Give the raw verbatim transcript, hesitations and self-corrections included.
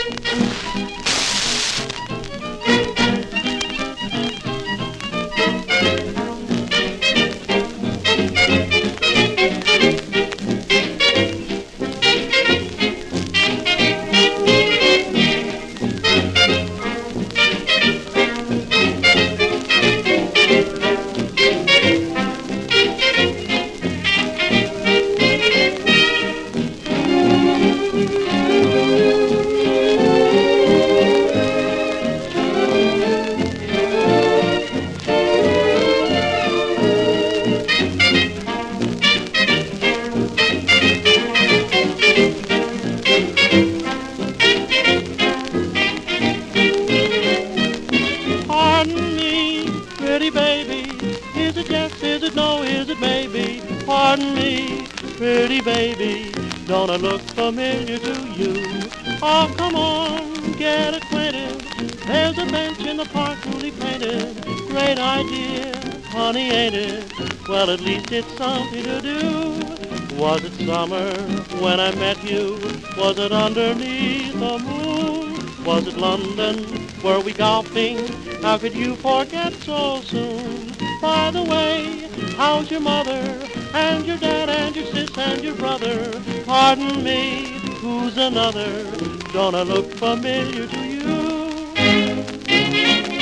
Pardon me, pretty baby, is it yes, is it no, is it maybe? Pardon me, pretty baby, don't I look familiar to you? Oh, come on, get acquainted, there's a bench in the park newly painted. Great idea, honey, ain't it? Well, at least it's something to do. Was it summer when I met you? Was it underneath the moon? Was it London? Were we golfing? How could you forget so soon? By the way, how's your mother? And your dad and your sis and your brother? Pardon me, who's another? Don't I look familiar to you?